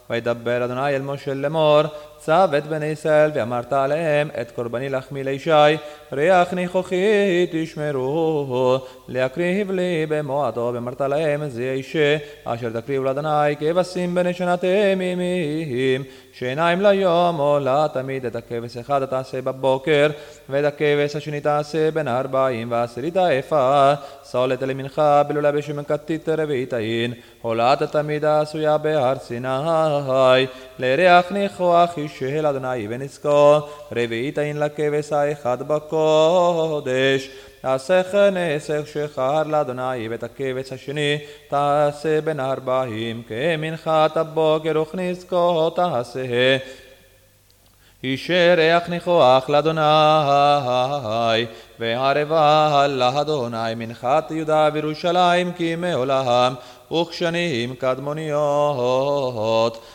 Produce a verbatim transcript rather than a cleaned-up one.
וידבר אדוני אל משה לאמור, צב את בני ישראל ואמרת עליהם את קורבני לחמי לישי, ריח ניחוחי תשמרו, להקריב לי במועדו, ואמרת להם זה אישה אשר תקריבו לאדוני כבשים בני שנה תמימים, שעיניים ליום או לתמיד. את הכבש אחד תעשה בבוקר, ואת הכבש השני תעשה בין ארבעים ועשירית האפה, סולת למנחה בלולה בשמן כתית רביעית אין, עולת התמיד העשויה בהר סיני, לריח ניחוח אישה לאדוני ונזקו, רביעית אין לכבש האחד בקודש. תעשך נסך שחר לאדוני, ואת הכבש השני תעשה בין ארבעים כמנחת הבוקר וכנזקו תעשה. אישה ריח ניחוח לאדוני, וערבה לאדוני מנחת יהודה וירושלים כי מעולם וכשנים קדמוניות.